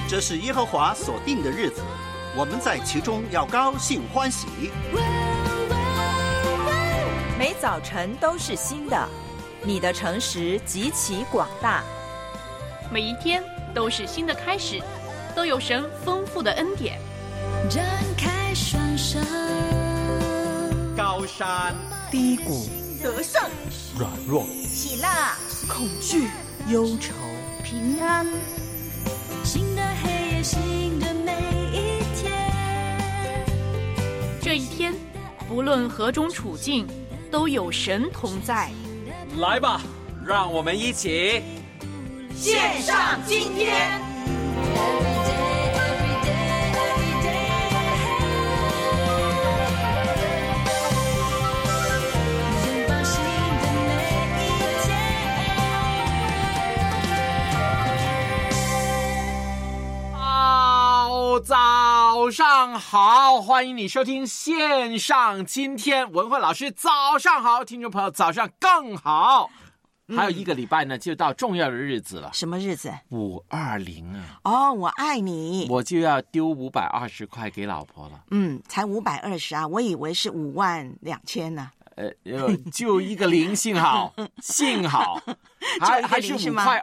这是耶和华所定的日子，我们在其中要高兴欢喜。 每早晨都是新的，你的诚实极其广大。 每一天都是新的开始，都有神丰富的恩典。 展开双手， 高山低谷， 得胜软弱， 喜乐恐惧，忧愁， 平安。 新的黑夜，新的每一天。 这一天，不论何种处境，都有神同在。 来吧，让我们一起献上今天。 早上好，欢迎你收听线上今天。文慧老师早上好，听众朋友早上更好。还有一个礼拜呢，就到重要的日子了。 什么日子 ？520啊！ 哦，我爱你， 我就要丢520块给老婆了。 才520啊，我以为是52000呢。 就一个零，幸好幸好还是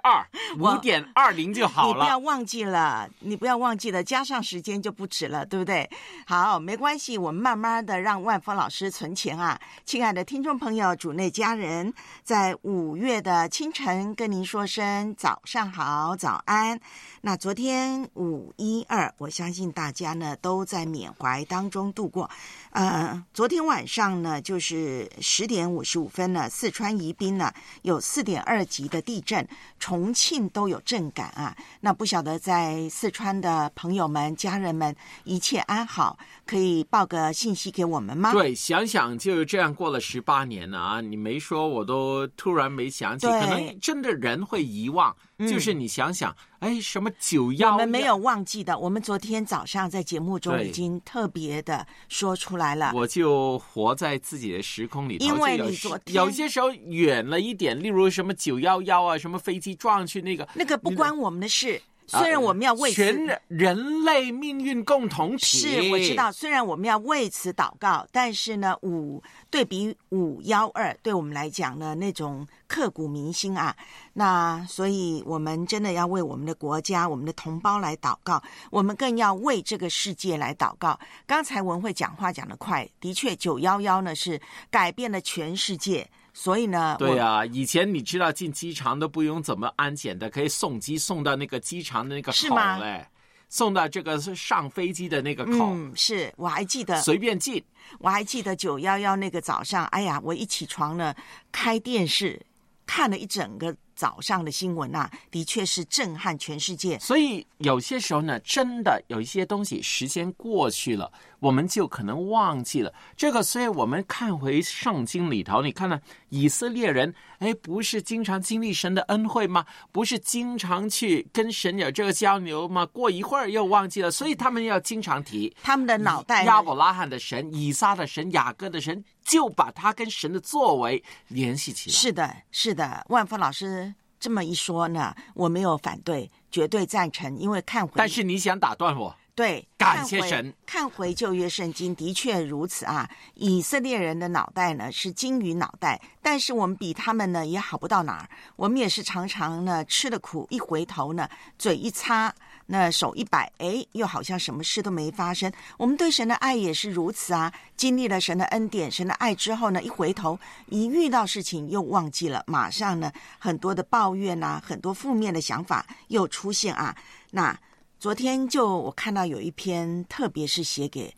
5.20就好了。 你不要忘记了，加上时间就不止了，对不对？好，没关系，我们慢慢的让万峰老师存钱啊。亲爱的听众朋友，主内家人，在5月的清晨跟您说声早上好，早安。那昨天512，我相信大家呢都在缅怀当中度过。昨天晚上呢，就是10点55分呢，四川宜宾呢有4.2级的地震，重庆都有震感啊。那不晓得在四川的朋友们、家人们一切安好，可以报个信息给我们吗？ 对，想想就这样过了18年了啊！你没说，我都突然没想起，可能真的人会遗忘。就是你想想，什么911， 我们没有忘记的。我们昨天早上在节目中已经特别的说出来了。 我就活在自己的时空里头， 因为你昨天有些时候远了一点，例如什么911啊，什么飞机撞去那个不关我们的事。虽然我们要为此全人类命运共同体， 是我知道，虽然我们要为此祷告，但是呢对比512对我们来讲呢，那种刻骨铭心啊，那所以我们真的要为我们的国家、我们的同胞来祷告，我们更要为这个世界来祷告。刚才文慧讲话讲得快，的确911呢是改变了全世界。所以呢， 对啊，以前你知道进机场都不用怎么安检的，可以送机送到那个机场的那个口嘞，送到这个上飞机的那个口。 是我还记得随便进。 我还记得911那个早上，我一起床呢，开电视看了一整个早上的新闻啊，的确是震撼全世界。 所以有些时候呢，真的有一些东西时间过去了，我们就可能忘记了这个。所以我们看回圣经里头，你看呢，以色列人不是经常经历神的恩惠吗？不是经常去跟神有这个交流吗？过一会儿又忘记了，所以他们要经常提他们的脑袋， 亚伯拉罕的神、以撒的神、雅各的神，就把他跟神的作为联系起来。 是的，万峰老师这么一说呢，我没有反对，绝对赞成，因为看回。 但是你想打断我？ 对， 感谢神。 看回旧约圣经的确如此啊。以色列人的脑袋呢是金鱼脑袋，但是我们比他们呢也好不到哪儿。我们也是常常呢吃了苦，一回头呢嘴一擦，那手一摆，又好像什么事都没发生。我们对神的爱也是如此啊，经历了神的恩典、神的爱之后呢，一回头一遇到事情又忘记了，马上呢很多的抱怨啊，很多负面的想法又出现啊。那昨天我看到有一篇，特别是写给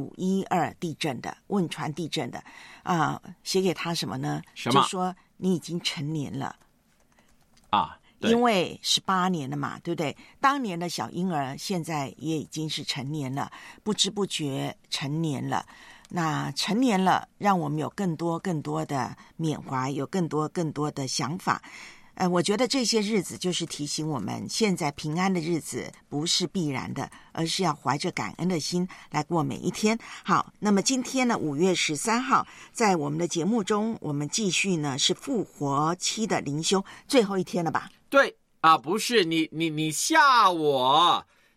512地震的汶川地震的写给他什么呢？ 什么？ 就说你已经成年了啊， 因为18年了嘛，对不对？当年的小婴儿现在也已经是成年了，不知不觉成年了。那成年了，让我们有更多的缅怀，有更多的想法。我觉得这些日子就是提醒我们，现在平安的日子不是必然的，而是要怀着感恩的心来过每一天。好，那么今天呢，5月13号，在我们的节目中，我们继续呢是复活期的灵修最后一天了吧？ 对啊，不是你吓我。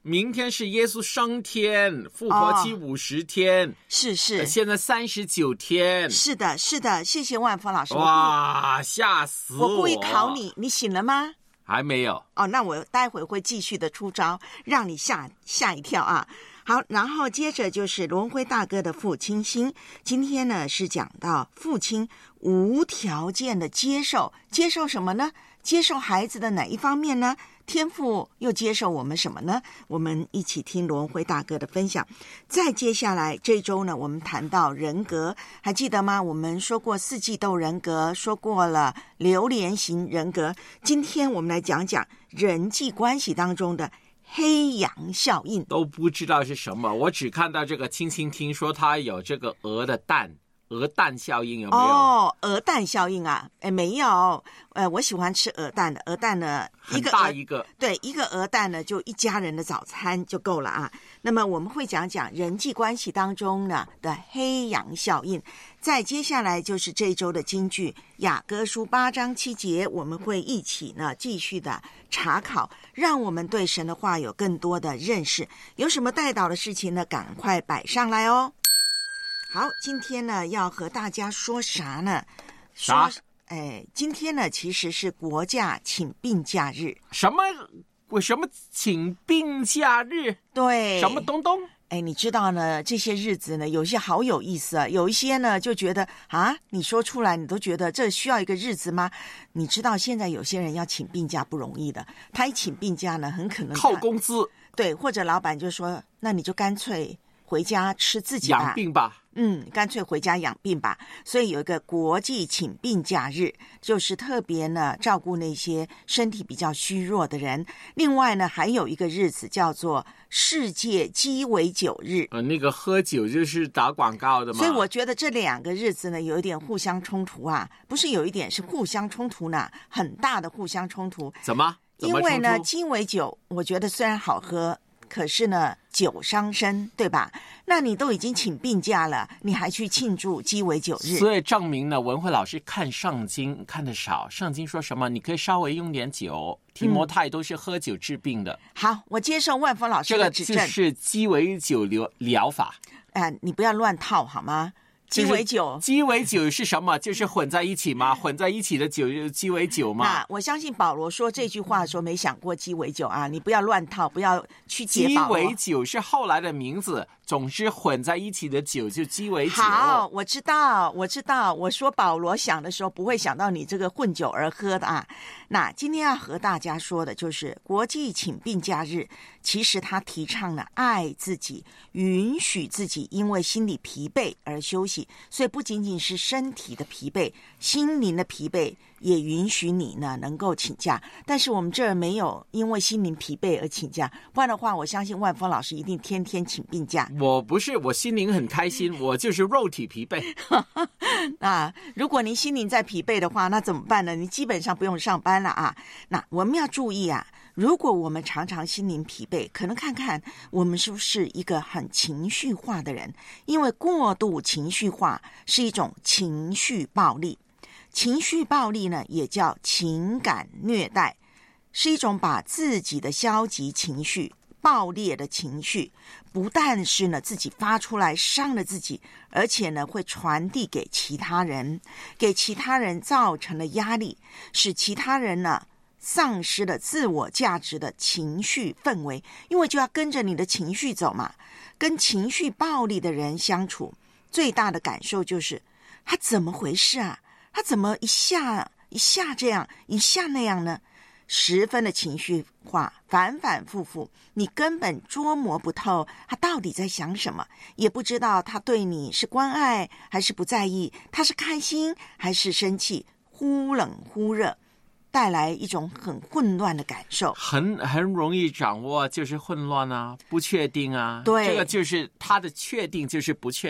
明天是耶稣升天，复活期50天， 是现在39天。 是的，是的，谢谢万峰老师。 哇，吓死我！ 我故意考你，你醒了吗？ 还没有。 那我待会会继续的出招，让你吓一跳啊。好，然后接着就是罗文辉大哥的父亲心。今天呢是讲到父亲无条件的接受什么呢？接受孩子的哪一方面呢？天父又接受我们什么呢？我们一起听罗文辉大哥的分享。再接下来这周呢，我们谈到人格，还记得吗？我们说过四季豆人格，说过了榴莲型人格。今天我们来讲讲人际关系当中的黑羊效应。 都不知道是什么，我只看到这个轻轻听说它有这个鹅蛋效应，有没有？ 鹅蛋效应啊？没有。我喜欢吃鹅蛋的。鹅蛋呢， 很大一个， 对，一个鹅蛋呢就一家人的早餐就够了啊。那么我们会讲讲人际关系当中呢的黑羊效应。再接下来就是这一周的金句，雅歌书8章7节，我们会一起呢继续的查考，让我们对神的话有更多的认识。有什么带导的事情呢？赶快摆上来哦。好，今天呢要和大家说啥呢？ 啥？ 今天呢其实是国假请病假日。 什么请病假日？ 对， 什么东东？ 你知道呢，这些日子呢，有些好有意思啊。有一些呢，就觉得啊，你说出来，你都觉得这需要一个日子吗？你知道现在有些人要请病假不容易的，他一请病假呢，很可能靠工资。对， 或者老板就说，那你就干脆回家吃自己吧， 养病吧。 干脆回家养病吧。所以有一个国际请病假日，就是特别呢照顾那些身体比较虚弱的人。另外呢，还有一个日子叫做世界鸡尾酒日。 那个喝酒就是打广告的嘛。 所以我觉得这两个日子呢，有一点互相冲突啊，不是有一点，是互相冲突呢，很大的互相冲突。 怎么因为呢，鸡尾酒我觉得虽然好喝，可是呢酒伤身，对吧？那你都已经请病假了，你还去庆祝鸡尾酒日， 所以证明呢，文慧老师看圣经看得少。圣经说什么？你可以稍微用点酒。提摩太都是喝酒治病的。 好，我接受万峰老师的指正。 这个就是鸡尾酒疗法。 你不要乱套好吗？鸡尾酒是什么？就是混在一起吗？混在一起的酒就是鸡尾酒吗？ 我相信保罗说这句话的时候没想过鸡尾酒啊！你不要乱套，不要去解保罗。 鸡尾酒是后来的名字，总之混在一起的酒就鸡尾酒。 好，我知道。我说保罗想的时候不会想到你这个混酒而喝的啊。那今天要和大家说的就是国际请病假日，其实他提倡了爱自己，允许自己因为心理疲惫而休息。所以不仅仅是身体的疲惫，心灵的疲惫也允许你呢能够请假。但是我们这儿没有因为心灵疲惫而请假，不然的话我相信万峰老师一定天天请病假。 我不是，我心灵很开心，我就是肉体疲惫。 如果您心灵在疲惫的话，那怎么办呢？你基本上不用上班了啊。那我们要注意啊，如果我们常常心灵疲惫，可能看看我们是不是一个很情绪化的人，因为过度情绪化是一种情绪暴力。情绪暴力呢，也叫情感虐待，是一种把自己的消极情绪、暴烈的情绪，不但是呢自己发出来伤了自己，而且呢会传递给其他人，给其他人造成了压力，使其他人呢丧失了自我价值的情绪氛围，因为就要跟着你的情绪走嘛。跟情绪暴力的人相处，最大的感受就是他怎么回事啊？他怎么一下这样，一下那样呢？十分的情绪化，反反复复，你根本捉摸不透他到底在想什么，也不知道他对你是关爱还是不在意，他是开心还是生气，忽冷忽热，带来一种很混乱的感受。 很容易掌握，就是混乱啊，不确定啊。 对， 这个就是他的确定就是不确定。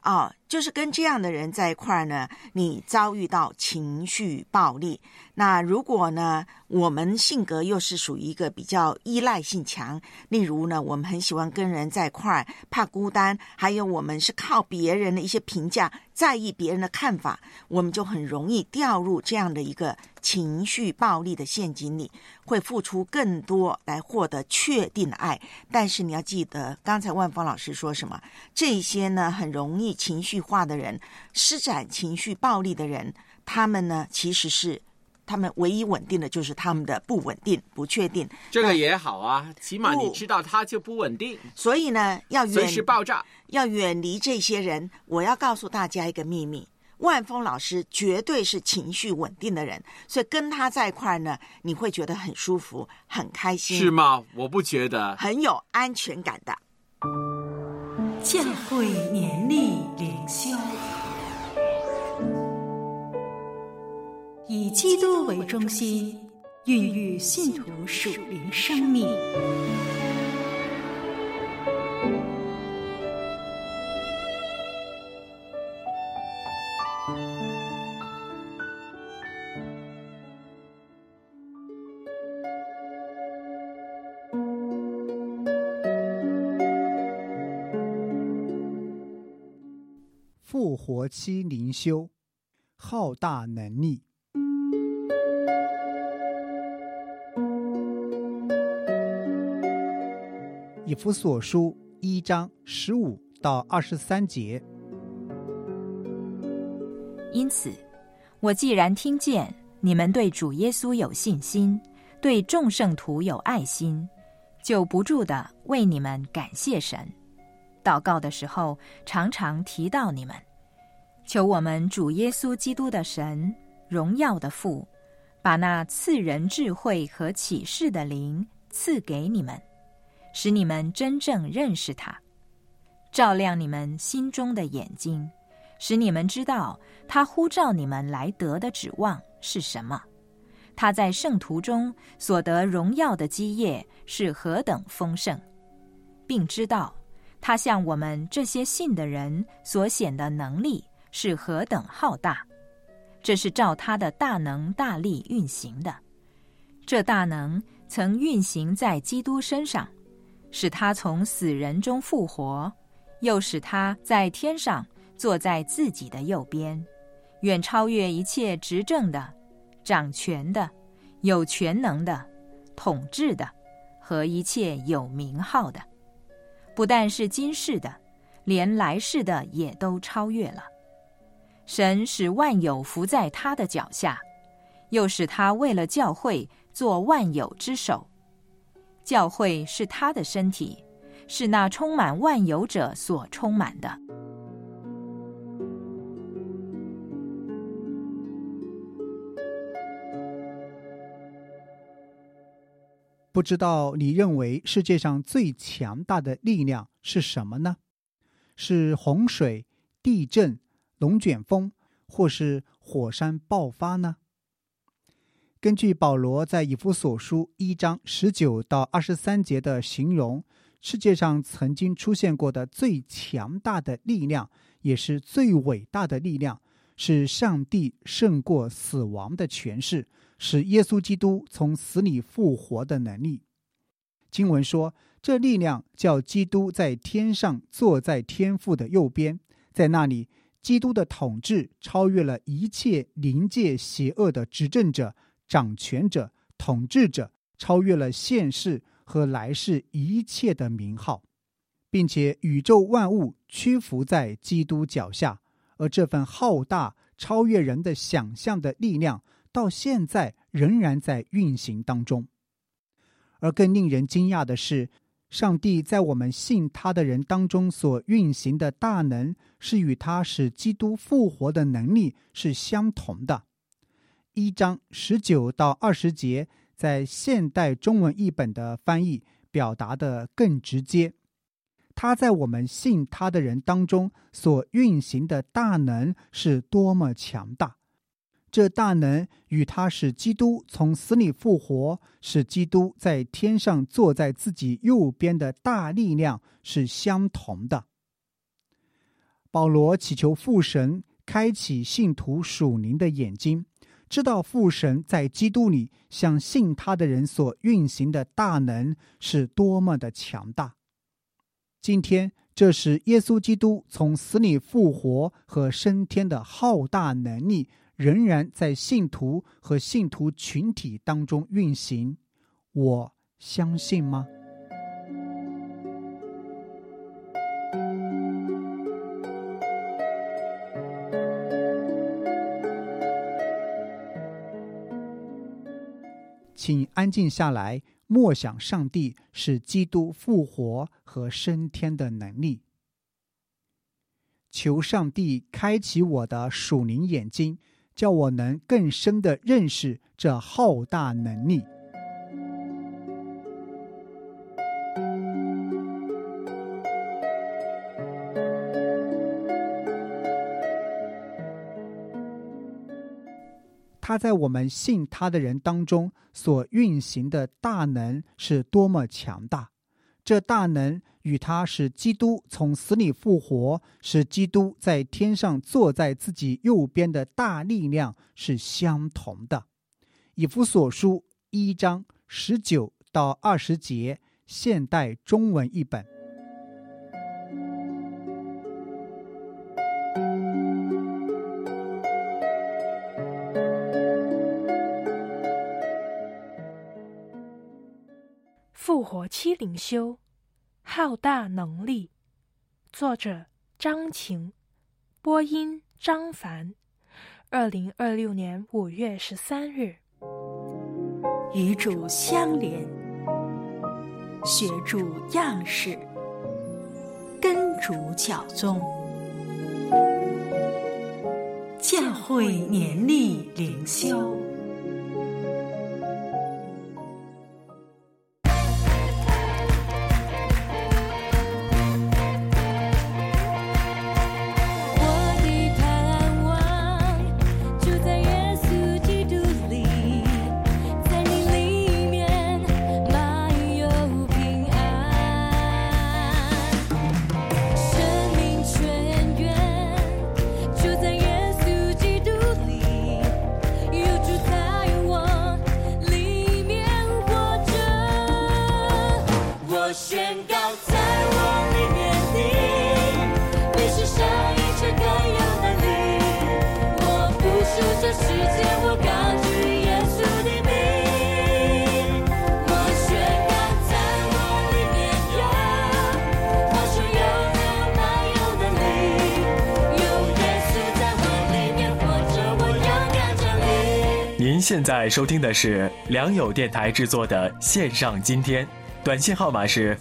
就是跟这样的人在一块儿呢，你遭遇到情绪暴力。那如果呢，我们性格又是属于一个比较依赖性强，例如呢，我们很喜欢跟人在一块儿，怕孤单，还有我们是靠别人的一些评价，在意别人的看法，我们就很容易掉入这样的一个情绪暴力的陷阱里，会付出更多来获得确定的爱。但是你要记得，刚才万芳老师说什么？这些呢，很容易情绪化的人，施展情绪暴力的人，他们呢，其实是他们唯一稳定的就是他们的不稳定、不确定。 这个也好啊，起码你知道他就不稳定， 所以呢， 随时爆炸， 要远离这些人。我要告诉大家一个秘密，万峰老师绝对是情绪稳定的人，所以跟他在一块呢，你会觉得很舒服、很开心。 是吗？我不觉得， 很有安全感的。 教会年历灵修，以基督为中心，孕育信徒属灵生命。 复活期灵修，浩大能力。以弗所书1章15到23节。 因此，我既然听见你们对主耶稣有信心，对众圣徒有爱心，就不住地为你们感谢神。祷告的时候，常常提到你们，求我们主耶稣基督的神，荣耀的父，把那赐人智慧和启示的灵赐给你们，使你们真正认识他，照亮你们心中的眼睛，使你们知道他呼召你们来得的指望是什么，他在圣徒中所得荣耀的基业是何等丰盛，并知道他向我们这些信的人所显的能力是何等浩大，这是照他的大能大力运行的。这大能曾运行在基督身上，使他从死人中复活，又使他在天上坐在自己的右边，远超越一切执政的、掌权的、有全能的、统治的和一切有名号的，不但是今世的，连来世的也都超越了。神使万有伏在他的脚下，又使他为了教会做万有之首。教会是他的身体，是那充满万有者所充满的。 不知道你认为世界上最强大的力量是什么呢？是洪水、地震、龙卷风，或是火山爆发呢？根据保罗在以弗所书1章19到23节的形容，世界上曾经出现过的最强大的力量，也是最伟大的力量，是上帝胜过死亡的权势，使耶稣基督从死里复活的能力。经文说，这力量叫基督在天上坐在天父的右边，在那里基督的统治超越了一切灵界邪恶的执政者、掌权者、统治者，超越了现世和来世一切的名号，并且宇宙万物屈服在基督脚下。而这份浩大超越人的想象的力量，到现在仍然在运行当中。而更令人惊讶的是，上帝在我们信他的人当中所运行的大能，是与他使基督复活的能力是相同的。1章19到20节，在现代中文译本的翻译表达得更直接。他在我们信他的人当中所运行的大能是多么强大！这大能与他使基督从死里复活，使基督在天上坐在自己右边的大力量是相同的。 保罗祈求父神开启信徒属灵的眼睛，知道父神在基督里向信他的人所运行的大能是多么的强大。今天，这使耶稣基督从死里复活和升天的浩大能力仍然在信徒和信徒群体当中运行，我相信吗？请安静下来，默想上帝是基督复活和升天的能力。求上帝开启我的属灵眼睛，叫我能更深地认识这浩大能力。他在我们信他的人当中所运行的大能是多么强大，这大能与他使基督从死里复活，使基督在天上坐在自己右边的大力量是相同的。以弗所书1章19到20节，现代中文译本。 复活期灵修，浩大能力。作者张晴，播音张凡。2026年5月13日。 与主相连，学主样式，跟主脚踪。教会年历灵修。 您现在收听的是良友电台制作的线上今天，短信号码是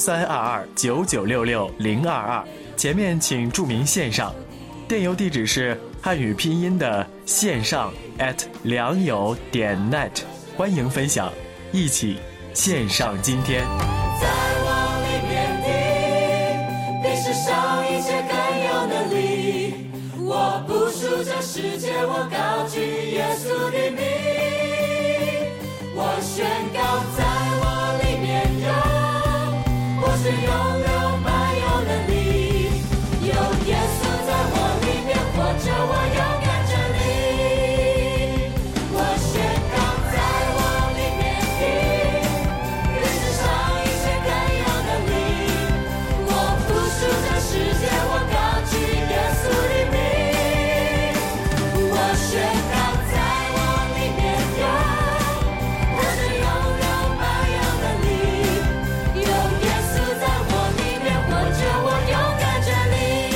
1322996622，前面请注明线上，电邮地址是汉语拼音的线上良友.net， 欢迎分享，一起线上今天。 在我里面的比世上一切更有能力，我不属这世界，我高举耶稣的名，我宣告在我里面有，我是拥有满有能力，有耶稣在我里面活着，我勇敢站立，我宣告在我里面的比世上一切更有能力，我不属这世界，我高举耶稣的名，我宣告在我里面有，我是拥有满有能力，有耶稣在我里面活着，我勇敢站立，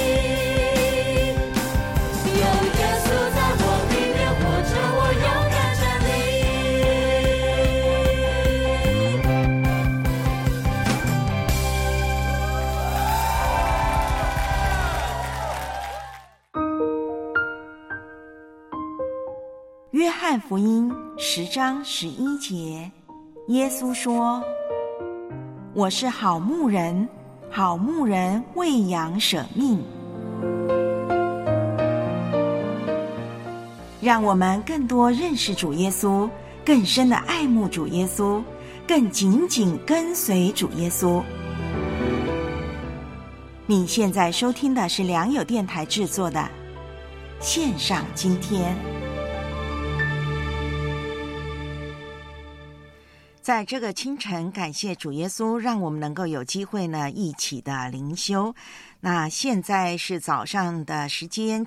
有耶稣在我里面活着，我勇敢站立。 约翰福音10章11节，耶稣说：我是好牧人，好牧人为羊舍命。让我们更多认识主耶稣，更深的爱慕主耶稣，更紧紧跟随主耶稣。 你现在收听的是良友电台制作的线上今天。在这个清晨，感谢主耶稣，让我们能够有机会呢一起的灵修。那现在是早上的时间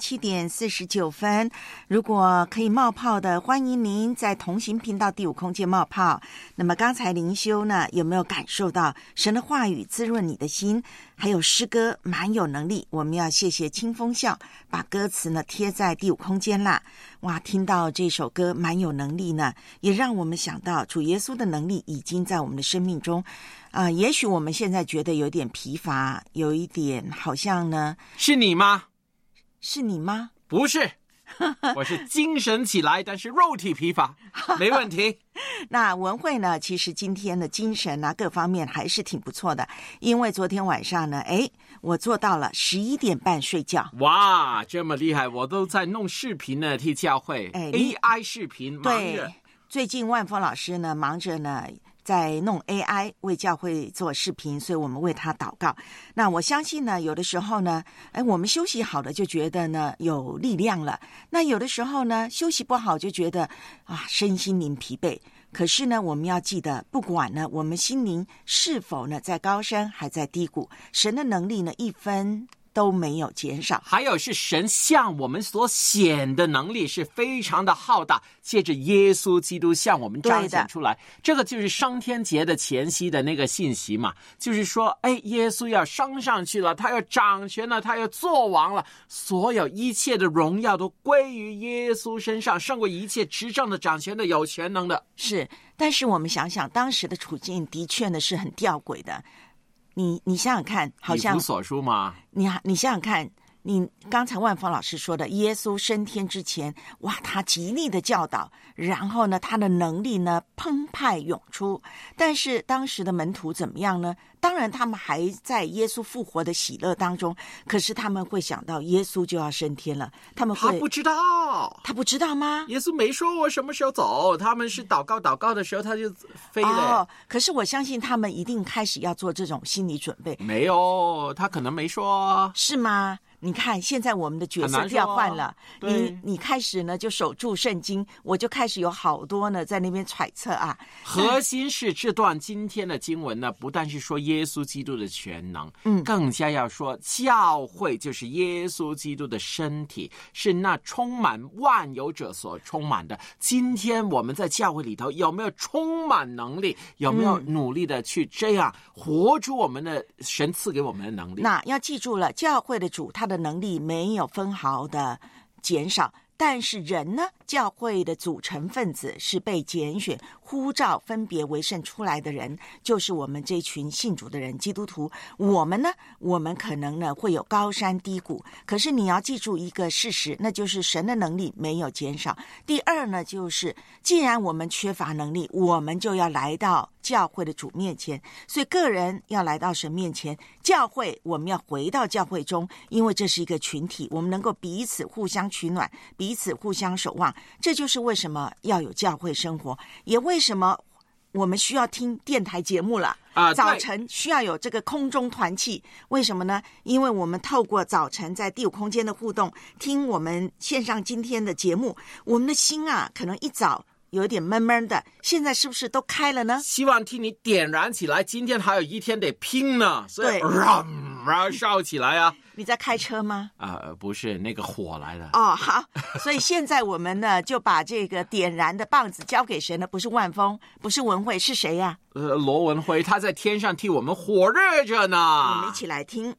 7:49，如果可以冒泡的，欢迎您在同行频道第5空间冒泡。那么刚才灵修呢，有没有感受到神的话语滋润你的心？还有诗歌蛮有能力，我们要谢谢清风笑把歌词呢贴在第5空间啦。哇，听到这首歌蛮有能力呢，也让我们想到主耶稣的能力已经在我们的生命中。也许我们现在觉得有点疲乏，有一点好像呢。 是你吗？ 是你吗？ 不是，我是精神起来，但是肉体疲乏，没问题。 那文慧呢，其实今天的精神啊各方面还是挺不错的，因为昨天晚上呢我做到了11点半睡觉。 哇，这么厉害，我都在弄视频呢，替教会AI 视频忙着。 对，最近万峰老师呢忙着呢在弄 AI 为教会做视频，所以我们为他祷告。那我相信呢，有的时候呢我们休息好了就觉得呢有力量了，那有的时候呢休息不好就觉得身心灵疲惫。可是呢我们要记得，不管呢我们心灵是否呢在高山还在低谷，神的能力呢一分都没有减少。 还有是神向我们所显的能力是非常的浩大，借着耶稣基督向我们彰显出来。这个就是升天节的前夕的那个信息嘛，就是说耶稣要升上去了，他要掌权了，他要做王了，所有一切的荣耀都归于耶稣身上，胜过一切执政的、掌权的、有权能的。 是，但是我们想想当时的处境的确呢是很吊诡的。你想想看，好像以弗所书吗？ 你想想看，你刚才万峰老师说的，耶稣升天之前，哇，他极力的教导，然后呢，他的能力呢澎湃涌出。但是当时的门徒怎么样呢？当然，他们还在耶稣复活的喜乐当中，可是他们会想到耶稣就要升天了，他不知道，他不知道吗？ 耶稣没说我什么时候走，他们是祷告的时候他就飞了。 可是我相信他们一定开始要做这种心理准备。 没有，他可能没说。 是吗？你看现在我们的角色调换了，你开始呢就守住圣经，我就开始有好多呢在那边揣测啊。 核心是这段今天的经文呢，不但是说耶稣基督的全能，更加要说教会就是耶稣基督的身体，是那充满万有者所充满的。今天我们在教会里头有没有充满能力，有没有努力的去这样活出我们的神赐给我们的能力？ 那要记住了，教会的主他的能力没有分毫的减少，但是人呢，教会的组成分子是被拣选呼召分别为圣出来的人，就是我们这群信主的人，基督徒。我们可能呢会有高山低谷，可是你要记住一个事实，那就是神的能力没有减少。第二呢，就是既然我们缺乏能力，我们就要来到教会的主面前，所以个人要来到神面前，教会我们要回到教会中，因为这是一个群体，我们能够彼此互相取暖，彼此互相守望。这就是为什么要有教会生活，也为什么我们需要听电台节目了。早晨需要有这个空中团契，为什么呢？因为我们透过早晨在第5空间的互动，听我们线上今天的节目，我们的心可能一早有点闷闷的，现在是不是都开了呢？ 希望替你点燃起来，今天还有一天得拼呢，所以烧起来啊！ 你在开车吗？ 不是，那个火来了。 好，所以现在我们呢就把这个点燃的棒子交给谁呢？不是万峰，不是文慧，是谁呀？ 罗文辉，他在天上替我们火热着呢。 我们一起来听。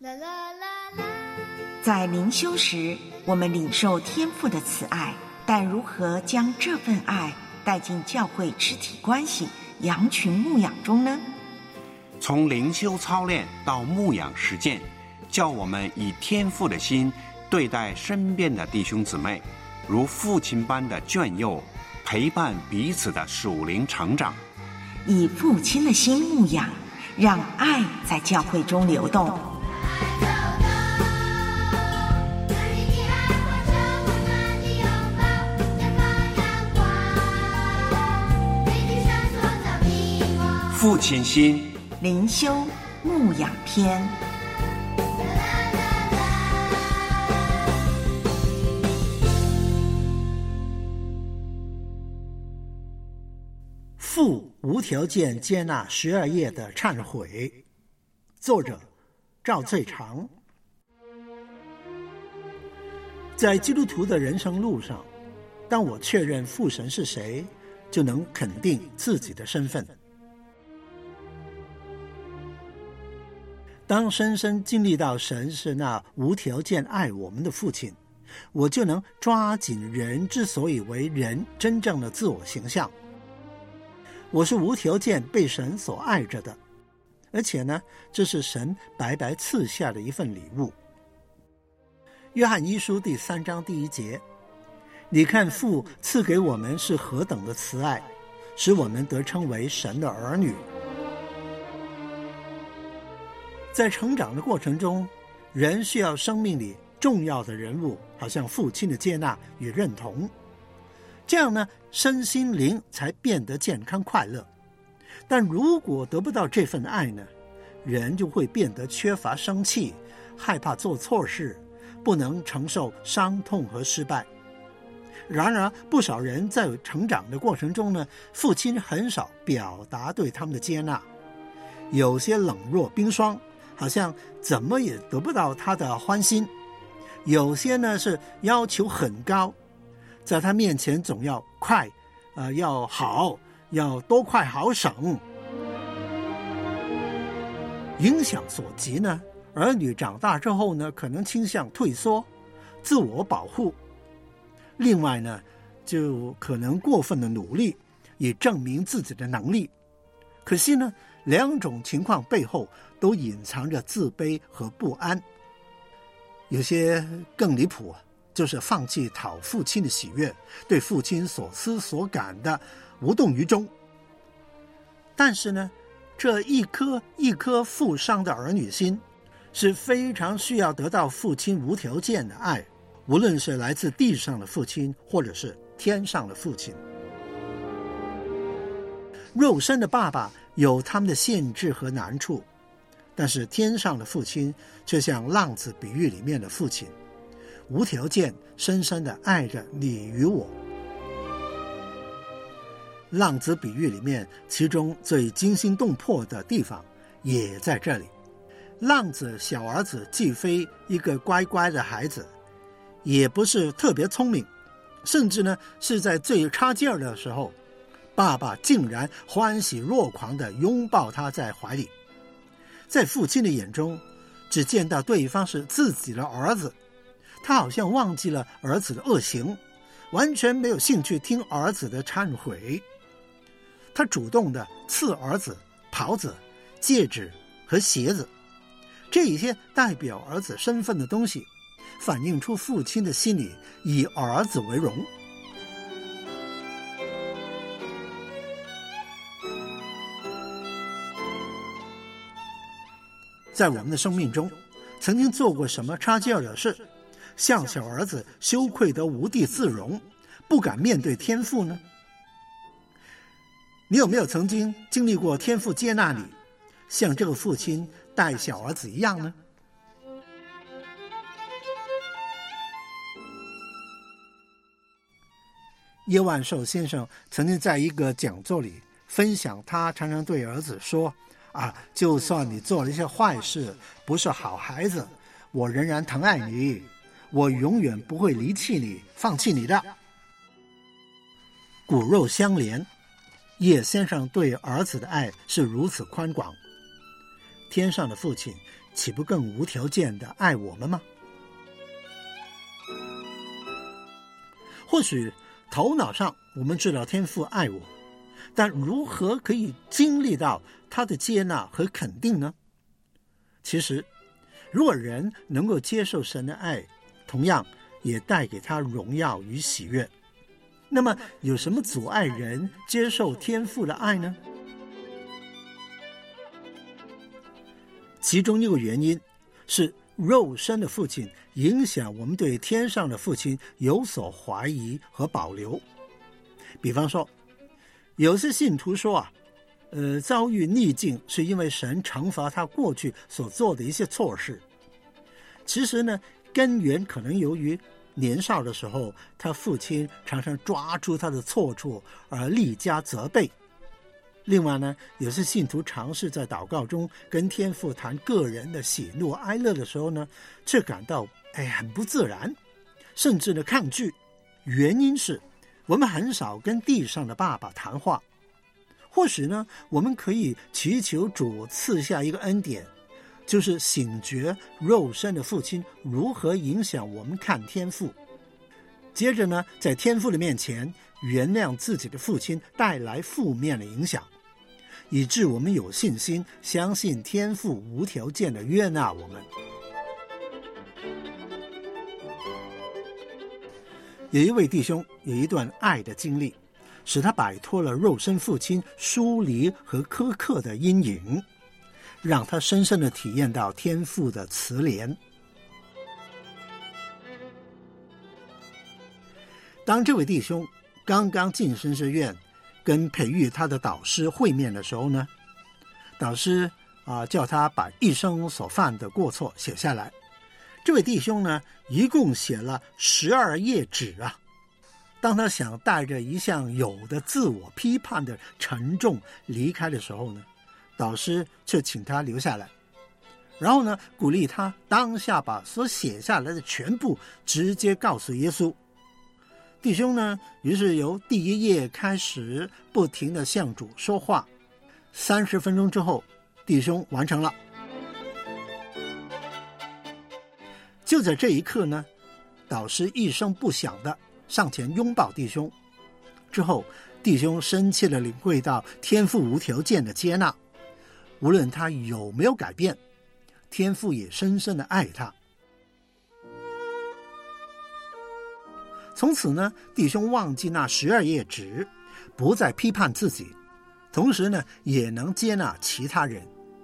在灵修时，我们领受天父的慈爱，但如何将这份爱带进教会肢体关系、羊群牧养中呢？ 从灵修操练到牧养实践，叫我们以天父的心对待身边的弟兄姊妹，如父亲般的眷佑，陪伴彼此的属灵成长。 以父亲的心牧养，让爱在教会中流动。 父亲心灵修牧养篇。 无条件接纳12页的忏悔，作者赵翠长。在基督徒的人生路上，当我确认父神是谁，就能肯定自己的身份。当深深经历到神是那无条件爱我们的父亲，我就能抓紧人之所以为人真正的自我形象。我是无条件被神所爱着的，而且呢，这是神白白赐下的一份礼物。约翰一书第3章第1节，你看父赐给我们是何等的慈爱，使我们得称为神的儿女。在成长的过程中，人需要生命里重要的人物，好像父亲的接纳与认同，这样呢，身心灵才变得健康快乐。但如果得不到这份爱呢，人就会变得缺乏生气，害怕做错事，不能承受伤痛和失败。然而不少人在成长的过程中呢，父亲很少表达对他们的接纳，有些冷若冰霜，好像怎么也得不到他的欢心。有些呢是要求很高，在他面前总要快，要好，要多快好省。影响所及呢，儿女长大之后呢，可能倾向退缩、自我保护。另外呢，就可能过分的努力，以证明自己的能力。可惜呢，两种情况背后都隐藏着自卑和不安。有些更离谱，就是放弃讨父亲的喜悦，对父亲所思所感的无动于衷。但是呢，这一颗一颗负伤的儿女心，是非常需要得到父亲无条件的爱，无论是来自地上的父亲，或者是天上的父亲。肉身的爸爸有他们的限制和难处，但是天上的父亲却像浪子比喻里面的父亲，无条件深深地爱着你与我。浪子比喻里面，其中最惊心动魄的地方也在这里。浪子小儿子既非一个乖乖的孩子，也不是特别聪明，甚至呢是在最差劲儿的时候，爸爸竟然欢喜若狂地拥抱他在怀里。在父亲的眼中，只见到对方是自己的儿子，他好像忘记了儿子的恶行，完全没有兴趣听儿子的忏悔。他主动地赐儿子袍子、戒指和鞋子，这一些代表儿子身份的东西，反映出父亲的心里以儿子为荣。在我们的生命中，曾经做过什么差劲的事，像小儿子羞愧得无地自容，不敢面对天父呢？你有没有曾经经历过天父接纳你，像这个父亲带小儿子一样呢？叶万寿先生曾经在一个讲座里分享，他常常对儿子说，就算你做了一些坏事，不是好孩子，我仍然疼爱你，我永远不会离弃你、放弃你的。骨肉相连，叶先生对儿子的爱是如此宽广，天上的父亲岂不更无条件的爱我们吗？或许头脑上我们知道天父爱我，但如何可以经历到他的接纳和肯定呢？其实，如果人能够接受神的爱，同样也带给他荣耀与喜悦。那么有什么阻碍人接受天父的爱呢？其中一个原因是肉身的父亲影响我们对天上的父亲有所怀疑和保留。比方说，有些信徒说遭遇逆境是因为神惩罚他过去所做的一些错事。其实呢，根源可能由于年少的时候，他父亲常常抓住他的错处而力加责备。 另外呢，有些信徒尝试在祷告中跟天父谈个人的喜怒哀乐的时候呢，却感到很不自然，甚至呢抗拒。原因是我们很少跟地上的爸爸谈话。或许呢，我们可以祈求主赐下一个恩典，就是醒觉肉身的父亲如何影响我们看天父。接着呢，在天父的面前原谅自己的父亲带来负面的影响，以致我们有信心相信天父无条件的悦纳我们。有一位弟兄有一段爱的经历，使他摆脱了肉身父亲疏离和苛刻的阴影，让他深深地体验到天父的慈怜。当这位弟兄刚刚进神学院跟培育他的导师会面的时候呢，导师叫他把一生所犯的过错写下来。这位弟兄呢，一共写了12页纸啊。当他想带着一项有的自我批判的沉重离开的时候呢，导师却请他留下来，然后呢，鼓励他当下把所写下来的全部直接告诉耶稣。弟兄呢，于是由第一页开始不停地向主说话，30分钟之后，弟兄完成了。就在这一刻呢，导师一声不响地上前拥抱弟兄，之后弟兄深切地领会到天父无条件的接纳，无论他有没有改变，天父也深深地爱他。从此呢，弟兄忘记那12页纸，不再批判自己，同时呢，也能接纳其他人。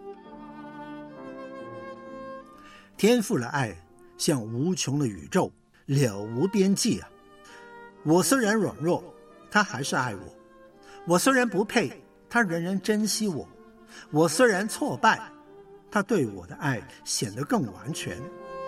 天父的爱像无穷的宇宙，了无边际啊！我虽然软弱，他还是爱我；我虽然不配，他仍然珍惜我；我虽然挫败，他对我的爱显得更完全。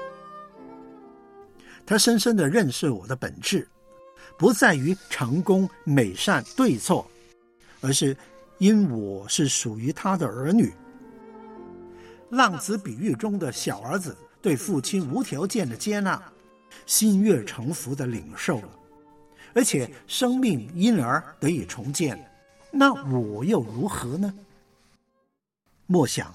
他深深地认识我的本质，不在于成功、美善、对错，而是因我是属于他的儿女。浪子比喻中的小儿子对父亲无条件的接纳，心悦诚服的领受了，而且生命因而得以重建。那我又如何呢？默想，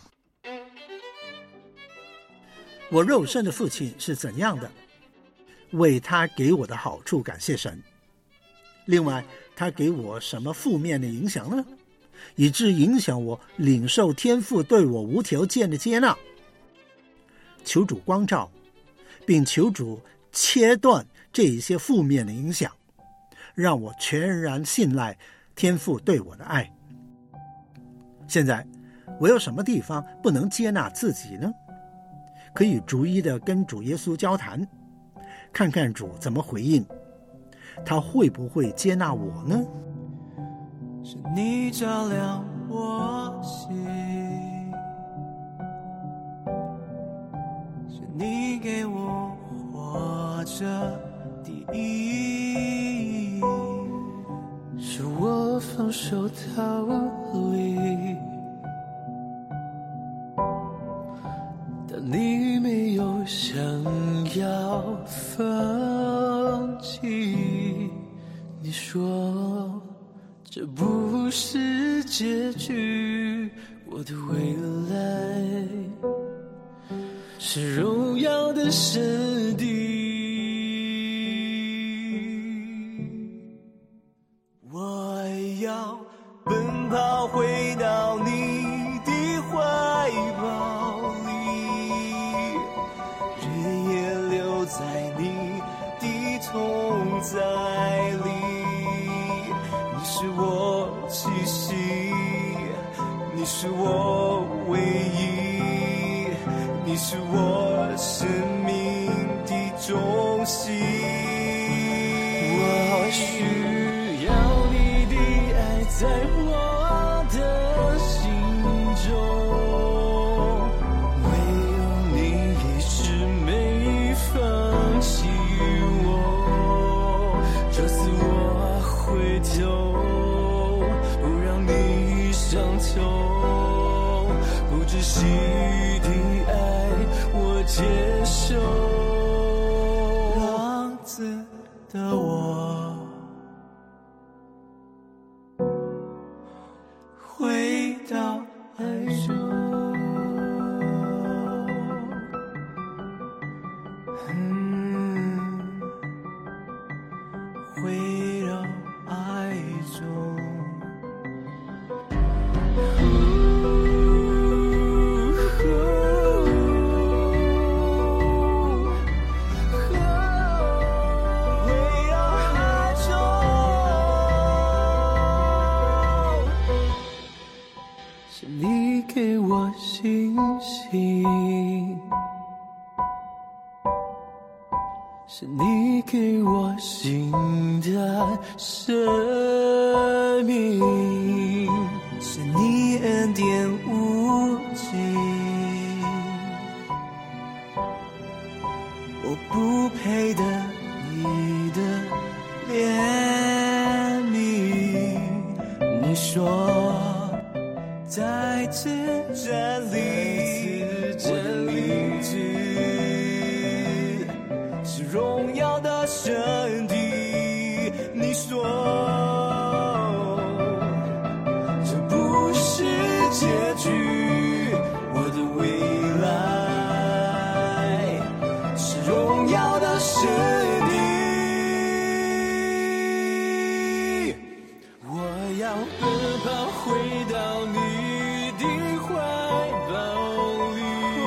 我肉身的父亲是怎样的，为他给我的好处感谢神。另外，他给我什么负面的影响呢？以致影响我领受天父对我无条件的接纳。求主光照，并求主切断这一些负面的影响，让我全然信赖天父对我的爱。现在我有什么地方不能接纳自己呢？可以逐一的跟主耶稣交谈，看看主怎么回应，他会不会接纳我呢？ 是你照亮我心，是你给我活着的意义，是我放手逃离，但你没有想要放弃。你说这不是结局，我的未来是荣耀的圣地。我要奔跑回到你的怀抱里，日夜留在你的同在里。你是我气息，你是我唯一，你是我生命的中心。我需要你的爱在我的心中，唯有你一直没放弃我，这次我回头不让你伤窒息的爱我接受，浪子的我回到爱中。回到爱中。是你给我信心，是你给我新的生命，是你恩典无尽，我不配得你的怜悯。你说在此站立，我的名字是荣耀的神的。你说这不是结局，我的未来是荣耀的神的。我要奔跑回到你的怀抱里，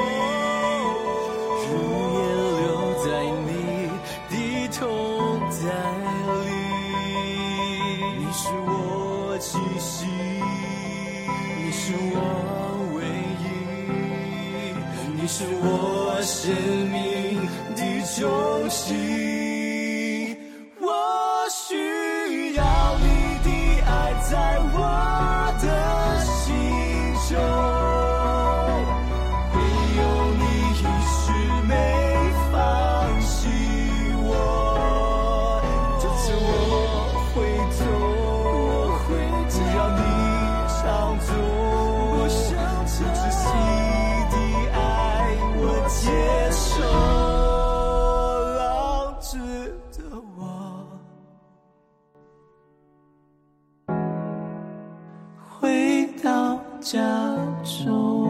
如烟留在你的同在里。你是我气息，你是我唯一，你是我生命的中心。我需要你的爱在我的心中，唯有你一直没放弃我。这次我会走，只要你常走，不窒息的爱我接受，浪子的我回到家中。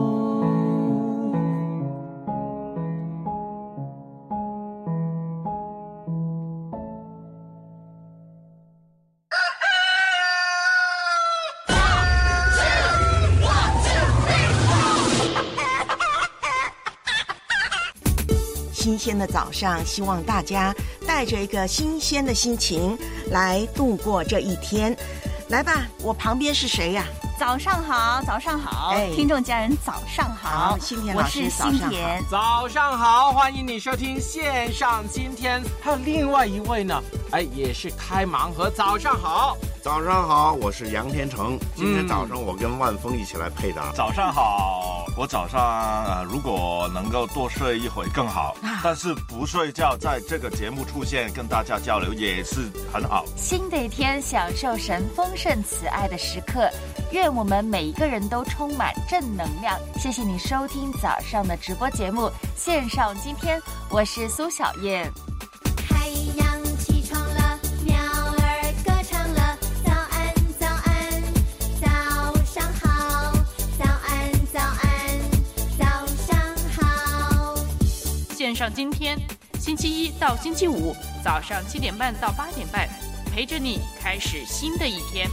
新鲜的早上，希望大家带着一个新鲜的心情来度过这一天。来吧，我旁边是谁呀？ 早上好，早上好，听众家人早上好， 新田老师我是新田， 早上好，欢迎你收听线上今天。还有另外一位呢，也是开盲盒。早上好， 早上好，我是杨天成。今天早上我跟万峰一起来配搭。 早上好，我早上如果能够多睡一会更好，但是不睡觉，在这个节目出现跟大家交流也是很好。 新的一天，享受神丰盛慈爱的时刻，愿我们每一个人都充满正能量。谢谢你收听早上的直播节目线上今天，我是苏小燕。 太阳起床了，鸟儿歌唱了，早安早安，早上好，早安早安，早上好。 线上今天，星期一到星期五早上7点半到8点半，陪着你开始新的一天。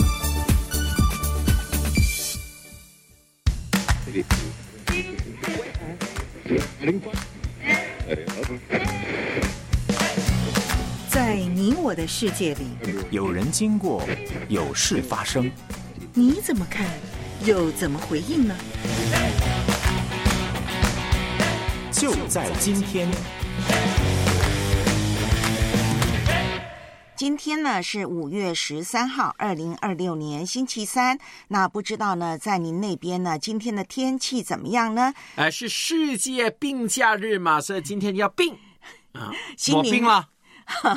在你我的世界里， 有人经过，有事发生， 你怎么看，又怎么回应呢？ 就在今天。 今天呢是5月13号，2026年星期三。那不知道呢，在您那边呢，今天的天气怎么样呢？ 是世界病假日嘛，所以今天要病啊， 我病了。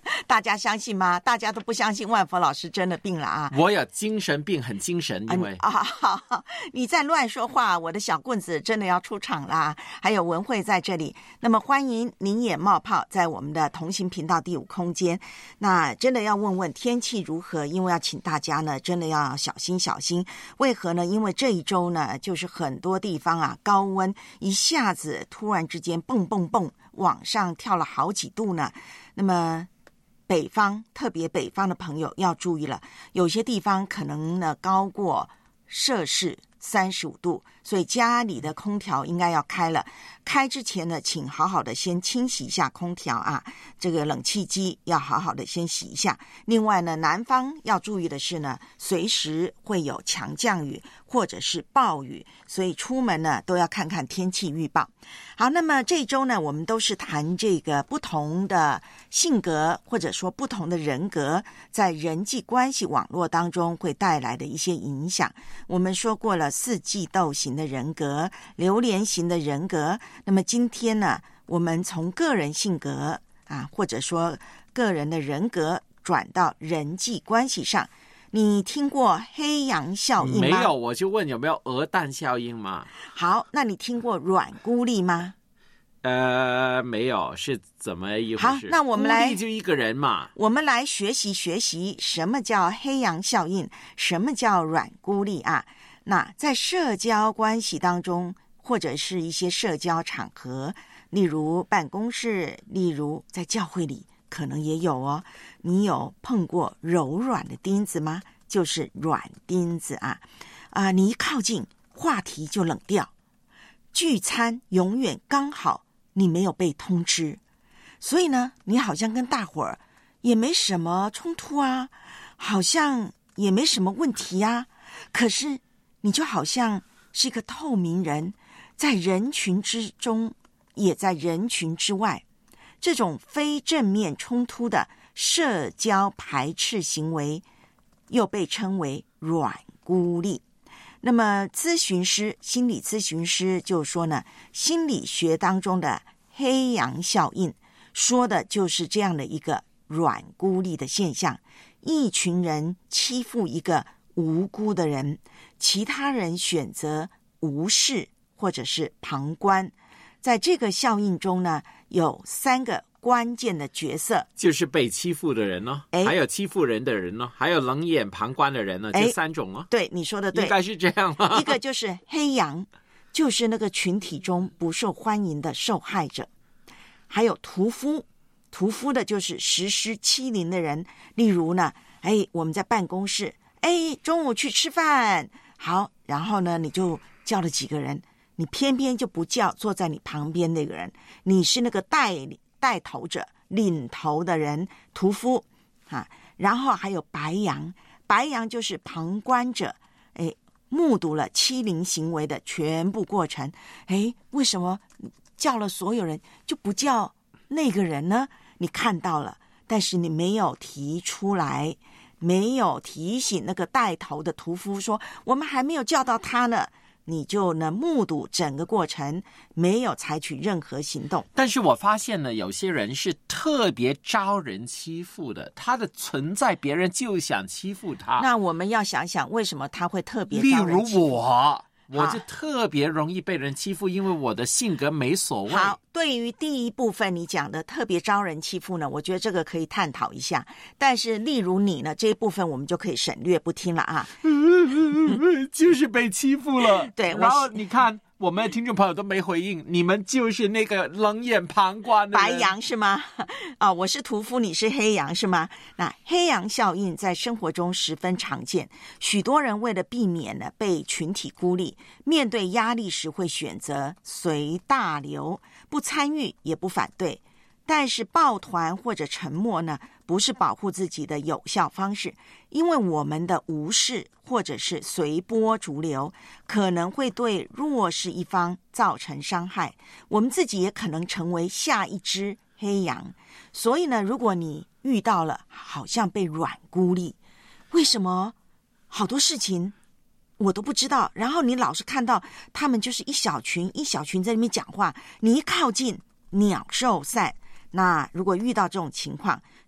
大家相信吗？大家都不相信万佛老师真的病了啊！ 我有精神病，很精神，因为你在乱说话，我的小棍子真的要出场啦！还有文慧在这里，那么欢迎您也冒泡在我们的同行频道第5空间。那真的要问问天气如何，因为要请大家呢，真的要小心小心。为何呢？因为这一周呢，就是很多地方啊，高温一下子突然之间蹦蹦蹦往上跳了好几度呢。那么北方，特别北方的朋友要注意了，有些地方可能呢高过摄氏35度，所以家里的空调应该要开了。开之前呢，请好好的先清洗一下空调啊，这个冷气机要好好的先洗一下。另外呢，南方要注意的是呢，随时会有强降雨或者是暴雨，所以出门呢都要看看天气预报。好，那么这一周呢，我们都是谈这个不同的性格或者说不同的人格在人际关系网络当中会带来的一些影响。我们说过了4季豆型的人格、榴莲型的人格。那么今天呢，我们从个人性格啊，或者说个人的人格转到人际关系上。你听过黑羊效应吗？ 没有，我就问有没有鹅蛋效应嘛。 好，那你听过软孤立吗？ 没有，是怎么一回事？ 好，那我们来， 孤立就一个人嘛。 我们来学习什么叫黑羊效应，什么叫软孤立啊？那在社交关系当中，或者是一些社交场合，例如办公室，例如在教会里，可能也有哦。你有碰过柔软的钉子吗？就是软钉子啊！你一靠近，话题就冷掉。聚餐永远刚好你没有被通知，所以呢，你好像跟大伙儿也没什么冲突啊，好像也没什么问题啊。可是你就好像是一个透明人，在人群之中，也在人群之外。这种非正面冲突的社交排斥行为，又被称为软孤立。那么咨询师、心理咨询师就说呢，心理学当中的黑羊效应，说的就是这样的一个软孤立的现象。一群人欺负一个无辜的人，其他人选择无视或者是旁观。在这个效应中呢，有3个关键的角色， 就是被欺负的人呢，还有欺负人的人呢，还有冷眼旁观的人呢，这3种哦。 对，你说的对， 应该是这样一个就是黑羊，就是那个群体中不受欢迎的受害者。还有屠夫，屠夫的就是实施欺凌的人。例如呢，我们在办公室，中午去吃饭，好，然后呢，你就叫了几个人，你偏偏就不叫坐在你旁边那个人，你是那个带头者、领头的人，屠夫啊。然后还有白羊，白羊就是旁观者，目睹了欺凌行为的全部过程。为什么叫了所有人就不叫那个人呢？你看到了，但是你没有提出来，没有提醒那个带头的屠夫说我们还没有叫到他呢，你就呢目睹整个过程，没有采取任何行动。 但是我发现呢，有些人是特别招人欺负的，他的存在别人就想欺负他。 那我们要想想为什么他会特别招人欺负。 例如我就特别容易被人欺负，因为我的性格没所谓。 好，对于第一部分你讲的特别招人欺负呢，我觉得这个可以探讨一下。但是例如你呢，这一部分我们就可以省略不听了啊。 就是被欺负了。 对， 然后你看我们的听众朋友都没回应，你们就是那个冷眼旁观的人。 白羊是吗？我是屠夫，你是黑羊是吗？那黑羊效应在生活中十分常见，许多人为了避免呢被群体孤立，面对压力时会选择随大流，不参与也不反对。但是抱团或者沉默呢，不是保护自己的有效方式，因为我们的无视或者是随波逐流，可能会对弱势一方造成伤害，我们自己也可能成为下一只黑羊。所以呢，如果你遇到了好像被软孤立，为什么好多事情我都不知道，然后你老是看到他们就是一小群一小群在那边讲话，你一靠近鸟兽散。那如果遇到这种情况，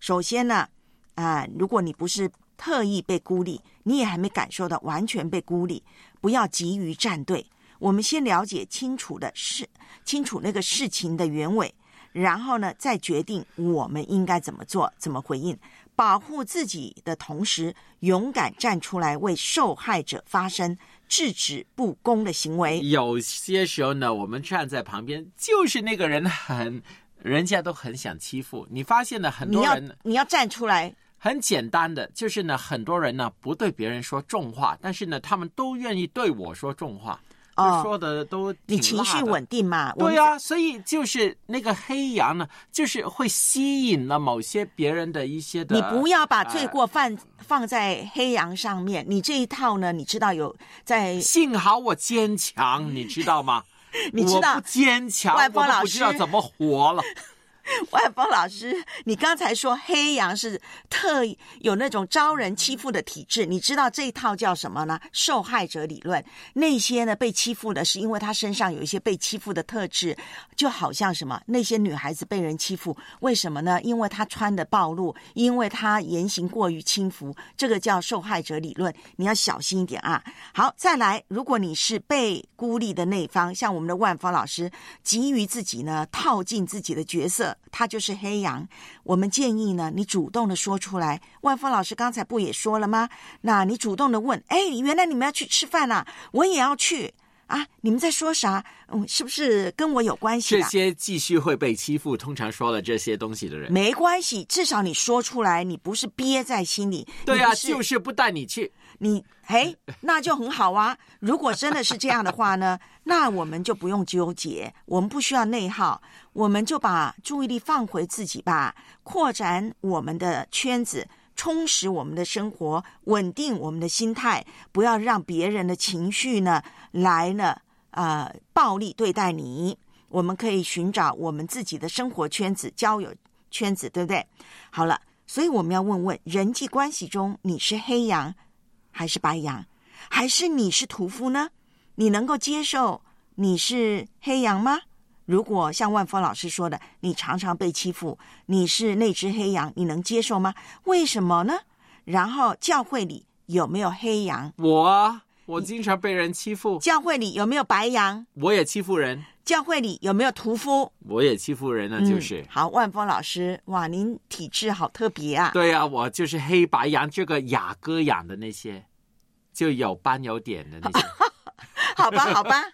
首先呢，如果你不是特意被孤立，你也还没感受到完全被孤立，不要急于站队。我们先了解清楚那个事情的原委，然后呢，再决定我们应该怎么做，怎么回应。保护自己的同时，勇敢站出来为受害者发声，制止不公的行为。 有些时候呢，我们站在旁边，就是那个人人家都很想欺负你。发现了很多人， 你要站出来。 很简单的，就是呢，很多人呢不对别人说重话，但是呢，他们都愿意对我说重话。说的都挺辣的。 你情绪稳定嘛？ 对啊，所以就是那个黑羊呢，就是会吸引了某些别人的一些的。 你不要把罪过放在黑羊上面，你这一套呢，你知道有在。 幸好我坚强，你知道吗？ 你知道我不坚强， 万峰老师我都不知道怎么活了。 万峰老师，你刚才说黑羊是有那种招人欺负的体质，你知道这一套叫什么呢？受害者理论。那些呢被欺负的是因为他身上有一些被欺负的特质，就好像什么，那些女孩子被人欺负，为什么呢？因为她穿的暴露，因为她言行过于轻浮，这个叫受害者理论，你要小心一点啊。好，再来，如果你是被孤立的那一方，像我们的万峰老师，急于自己呢套进自己的角色，他就是黑羊。我们建议呢，你主动的说出来。万峰老师刚才不也说了吗？那你主动的问，原来你们要去吃饭啊，我也要去啊，你们在说啥？是不是跟我有关系这些继续会被欺负，通常说了这些东西的人。 没关系，至少你说出来，你不是憋在心里。 对啊，就是不带你去。 那就很好啊。如果真的是这样的话呢，那我们就不用纠结，我们不需要内耗，我们就把注意力放回自己吧，扩展我们的圈子，充实我们的生活，稳定我们的心态，不要让别人的情绪呢来呢暴力对待你。我们可以寻找我们自己的生活圈子、交友圈子，对不对？好了，所以我们要问问，人际关系中你是黑羊还是白羊，还是你是屠夫呢？你能够接受你是黑羊吗？如果像万峰老师说的，你常常被欺负，你是那只黑羊，你能接受吗？为什么呢？然后教会里有没有黑羊？ 我经常被人欺负。 教会里有没有白羊？ 我也欺负人。 教会里有没有屠夫？ 我也欺负人呢，就是。 好，万峰老师，哇，您体质好特别啊。 对啊，我就是黑白羊，这个雅歌养的那些，就有斑有点的那些。 好吧，好吧。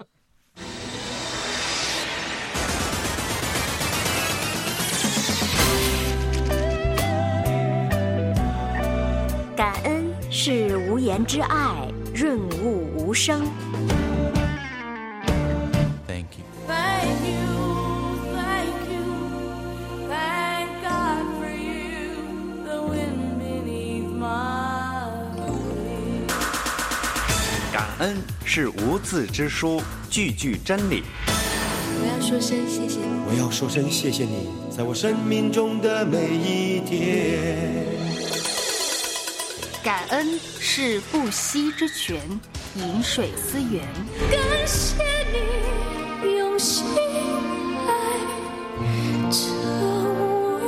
感恩是无言之爱，润物无声。 Thank you. Thank you, thank you, thank God for you, the wind beneath my wings. 感恩是无字之书，句句真理。 我要说声谢谢你， 我要说声谢谢你，在我生命中的每一天。 感恩是不息之泉，饮水思源。 感谢你用心爱着我。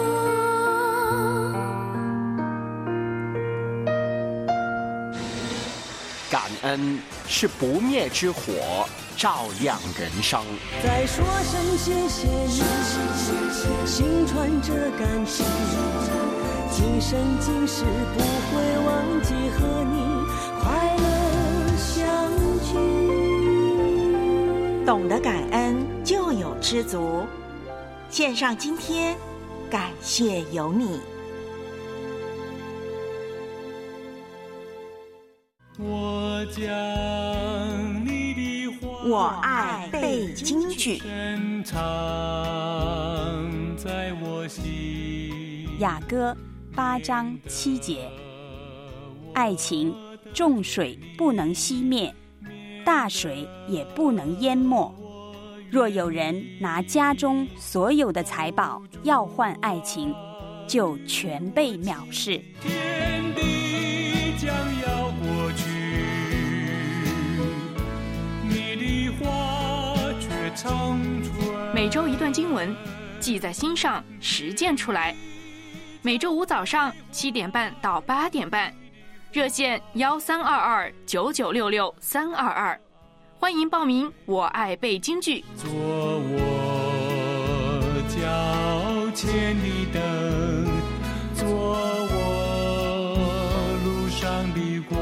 感恩是不灭之火，照亮人生。 再说声谢谢你，心传着感情，今生今世不会忘记和你快乐相聚。 懂得感恩就有知足。献上今天，感谢有你。 我将你的话， 我爱背京剧， 深藏在我心。 雅歌8章7节，爱情重水不能熄灭，大水也不能淹没。若有人拿家中所有的财宝要换爱情，就全被藐视。 天地将要过去，你的话却长存。 每周一段经文，记在心上，实践出来。 每周五早上7点半到8点半，热线132299666322，欢迎报名。我爱背京剧。 做我脚前的灯，做我路上的光。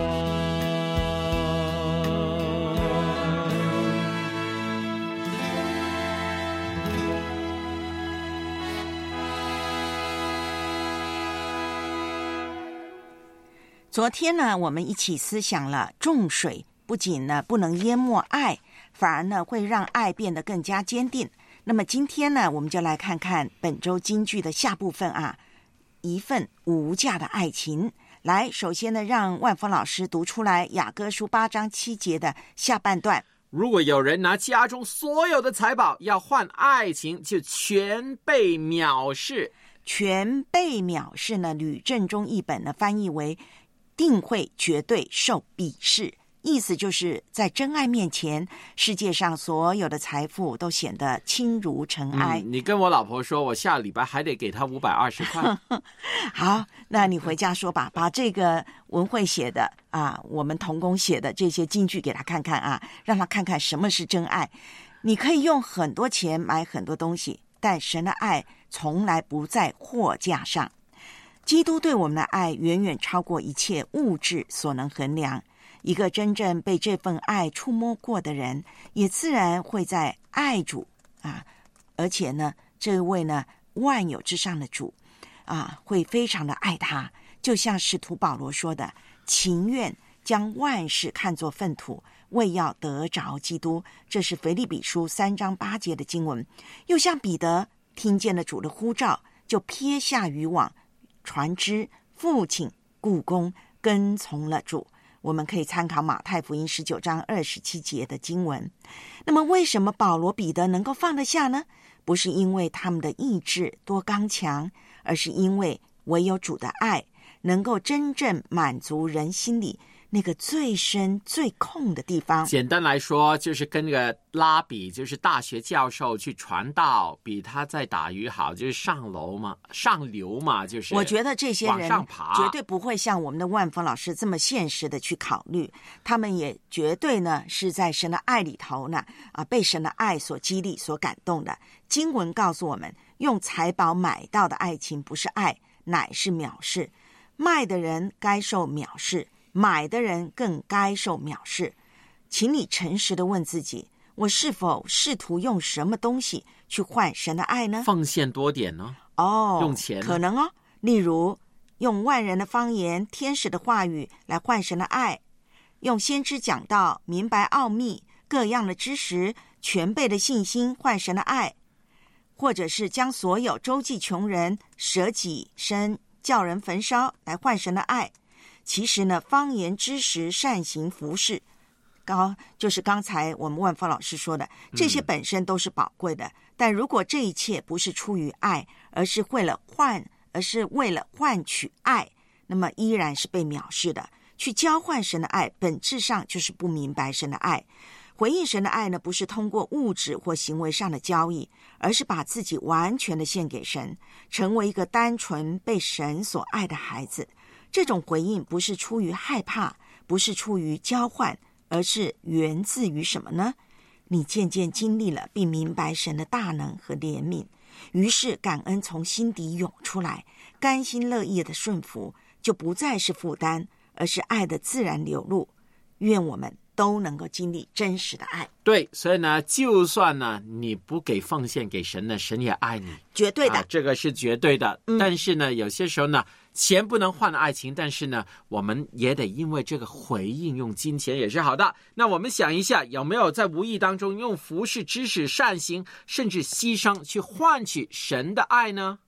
昨天呢，我们一起思想了重水不仅呢不能淹没爱，反而呢会让爱变得更加坚定。那么今天呢，我们就来看看本周京剧的下部分啊，一份无价的爱情。来，首先呢，让万峰老师读出来雅歌书8章7节的下半段。 如果有人拿家中所有的财宝要换爱情，就全被藐视。 全被藐视呢，吕正中译本呢翻译为定会绝对受鄙视，意思就是在真爱面前，世界上所有的财富都显得轻如尘埃。 你跟我老婆说，我下礼拜还得给她520块。 好，那你回家说吧，把这个文慧写的啊，我们同工写的这些京剧给她看看啊，让她看看什么是真爱。你可以用很多钱买很多东西，但神的爱从来不在货架上。基督对我们的爱远远超过一切物质所能衡量。一个真正被这份爱触摸过的人，也自然会在爱主啊，而且呢，这位呢万有之上的主啊，会非常的爱他，就像使徒保罗说的，情愿将万事看作粪土，为要得着基督。这是腓立比书3章8节的经文。又像彼得听见了主的呼召，就撇下渔网，船只、父亲、雇工，跟从了主。我们可以参考马太福音19章27节的经文。那么为什么保罗、彼得能够放得下呢？不是因为他们的意志多刚强，而是因为唯有主的爱能够真正满足人心里那个最深最空的地方。 简单来说，就是跟那个拉比，就是大学教授去传道，比他在打鱼好，就是上流嘛，就是我觉得这些人往上爬， 绝对不会像我们的万峰老师这么现实的去考虑，他们也绝对呢是在神的爱里头呢被神的爱所激励、所感动的。经文告诉我们，用财宝买到的爱情不是爱，乃是藐视。卖的人该受藐视，买的人更该受藐视。请你诚实的问自己，我是否试图用什么东西去换神的爱呢？ 奉献多点呢？用钱可能哦。例如用万人的方言、天使的话语来换神的爱，用先知讲道、明白奥秘、各样的知识、全备的信心换神的爱，或者是将所有周济穷人、舍己身叫人焚烧来换神的爱。其实呢，方言、知识、善行、服事，就是刚才我们万峰老师说的，这些本身都是宝贵的。但如果这一切不是出于爱，而是为了换取爱，那么依然是被藐视的。去交换神的爱，本质上就是不明白神的爱。回应神的爱呢，不是通过物质或行为上的交易，而是把自己完全的献给神，成为一个单纯被神所爱的孩子。这种回应不是出于害怕，不是出于交换，而是源自于什么呢？你渐渐经历了并明白神的大能和怜悯，于是感恩从心底涌出来，甘心乐意的顺服，就不再是负担，而是爱的自然流露。愿我们都能够经历真实的爱。 对，所以呢，就算呢你不给奉献给神呢，神也爱你， 绝对的， 这个是绝对的。但是呢，有些时候呢，钱不能换爱情，但是呢，我们也得因为这个回应用金钱也是好的。那我们想一下，有没有在无意当中用服事、知识、善行，甚至牺牲去换取神的爱呢？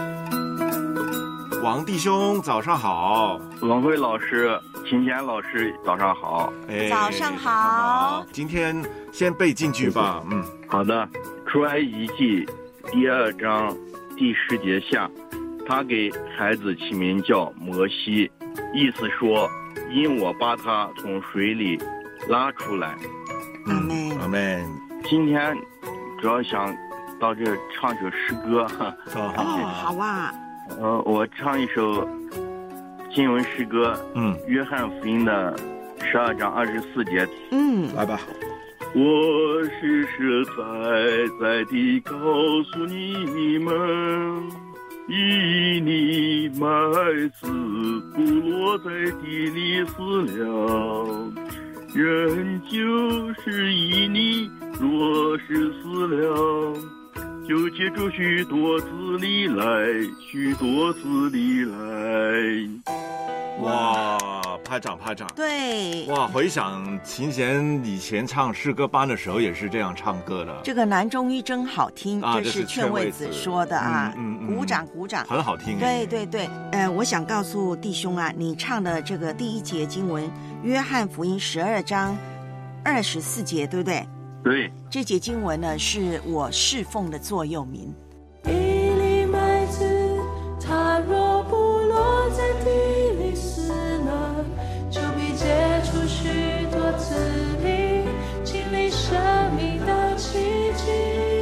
王弟兄早上好， 文慧老师、秦贤老师早上好。 早上好。 今天先背进去吧。 好的。出埃及记第2章第10节下，他给孩子起名叫摩西，意思说因我把他从水里拉出来。 阿们。 阿们。 今天主要想到这唱首诗歌。 好啊。 我唱一首经文诗歌，约翰福音的12章24节。 来吧。 我是实在地告诉你们，以你麦子不落在地里死了，人就是以你若是死了，就结出许多子粒来，许多子粒来。 哇，拍掌！ 对， 哇，回想琴弦以前唱诗歌班的时候也是这样唱歌的。 这个男中医真好听，这是劝慰子说的啊，鼓掌， 很好听。 对，我想告诉弟兄啊，你唱的这个第一节经文，约翰福音12章24节，对不对？ 对， 这节经文呢是我侍奉的座右铭。 一粒麦子，它若不落在地里死了，就必结出许多子粒，经历生命的奇迹。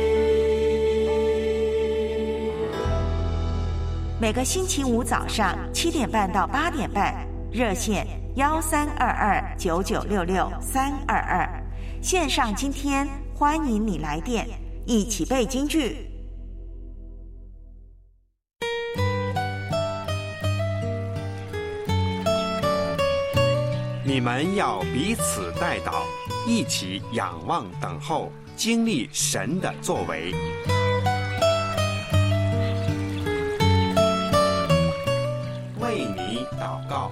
每个星期五早上7点半到8点半，热线132299666322，线上今天欢迎你来电，一起背京剧。 你们要彼此代祷，一起仰望等候，经历神的作为。为你祷告。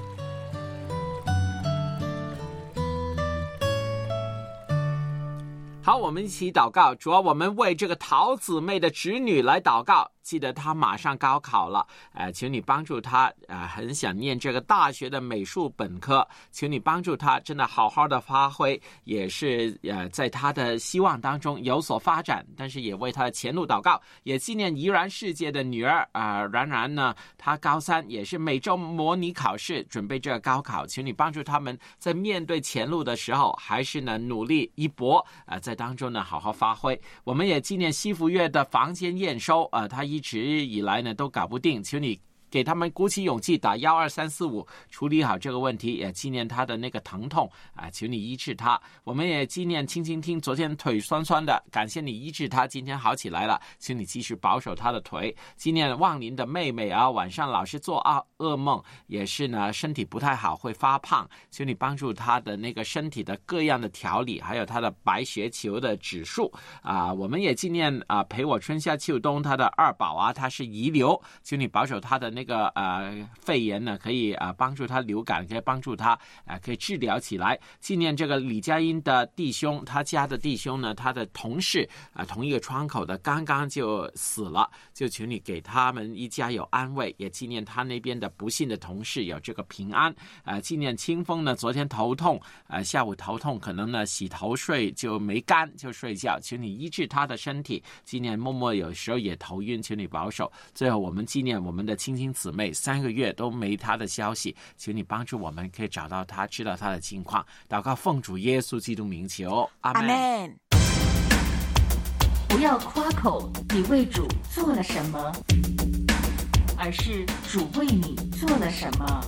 好，我们一起祷告。主要我们为这个陶姊妹的侄女来祷告。记得她马上高考了，请你帮助她，很想念这个大学的美术本科，请你帮助她真的好好的发挥，也是在她的希望当中有所发展，但是也为她的前路祷告，也纪念怡然世界的女儿然然呢，她高3也是每周模拟考试，准备这个高考，请你帮助他们在面对前路的时候，还是呢努力一搏，在当中呢好好发挥。我们也纪念西福月的房间验收，她一直以来呢都搞不定，求你给他们鼓起勇气，打12345处理好这个问题，也纪念他的那个疼痛求你医治他。我们也纪念青青听昨天腿酸酸的，感谢你医治他，今天好起来了，请你继续保守他的腿。纪念望林的妹妹晚上老是做噩梦，也是呢身体不太好，会发胖，求你帮助他的那个身体的各样的调理，还有他的白血球的指数我们也纪念陪我春夏秋冬他的二宝他是遗留，求你保守他的那个肺炎呢，可以帮助他流感，可以帮助他可以治疗起来。纪念这个李佳音的弟兄，他家的弟兄呢，他的同事同一个窗口的刚刚就死了，就求你给他们一家有安慰，也纪念他那边的不幸的同事有这个平安。纪念清风呢，昨天头痛下午头痛，可能呢洗头睡就没干就睡觉，求你医治他的身体。纪念默默有时候也头晕，求你保守。最后我们纪念我们的青青姊妹3个月都没他的消息，求你帮助我们可以找到他，知道他的近况。祷告奉主耶稣基督名求，阿们。 不要夸口你为主做了什么，而是主为你做了什么。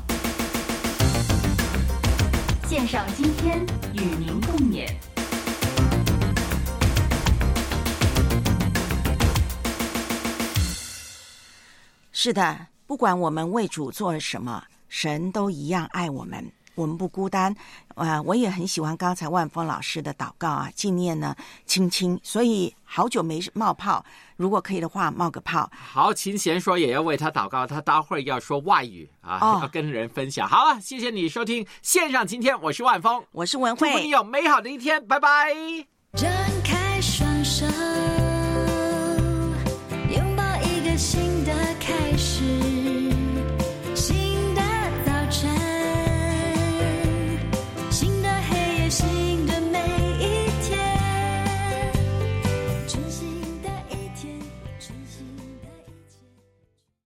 线上今天与您共勉。 是的，不管我们为主做了什么，神都一样爱我们，我们不孤单。我也很喜欢刚才万峰老师的祷告纪念呢青青，所以好久没冒泡，如果可以的话冒个泡。 好，琴弦说也要为他祷告，他待会儿要说外语要跟人分享。好了，谢谢你收听线上今天，我是万峰， 我是文慧， 祝福你有美好的一天，拜拜。 睁开